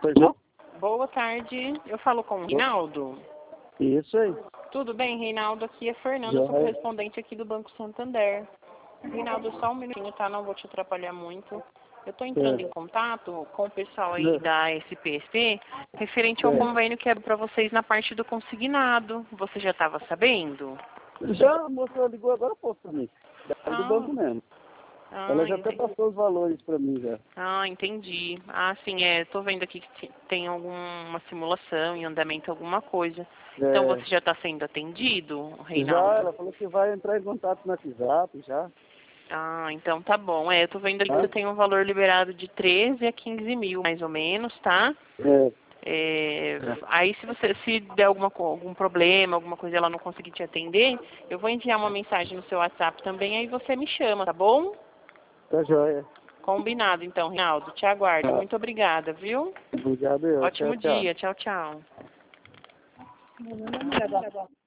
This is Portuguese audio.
Pois não? Boa tarde, eu falo com o Reinaldo. Isso aí. Tudo bem, Reinaldo? Aqui é Fernanda, eu sou correspondente aqui do Banco Santander. Reinaldo, só um minutinho, tá? Não vou te atrapalhar muito. Eu estou entrando em contato com o pessoal aí da SPC referente ao convênio que é para vocês na parte do consignado. Você já estava sabendo? Já a moça ligou agora há pouco para mim. Do banco mesmo. Ela já até passou os valores para mim já. Ah, entendi. Ah, sim, tô vendo aqui que tem alguma simulação em andamento, alguma coisa. Então você já está sendo atendido, Reinaldo? Já, ela falou que vai entrar em contato no WhatsApp já. Ah, então tá bom. Eu tô vendo ali que você tem um valor liberado de 13 a 15 mil, mais ou menos, tá? Aí se der algum problema, alguma coisa ela não conseguir te atender, eu vou enviar uma mensagem no seu WhatsApp também, aí você me chama, tá bom? Tá joia. Combinado, então, Reinaldo. Te aguardo. Muito obrigada, viu? Obrigado eu. Ótimo Tchau, tchau. dia. Tchau, tchau.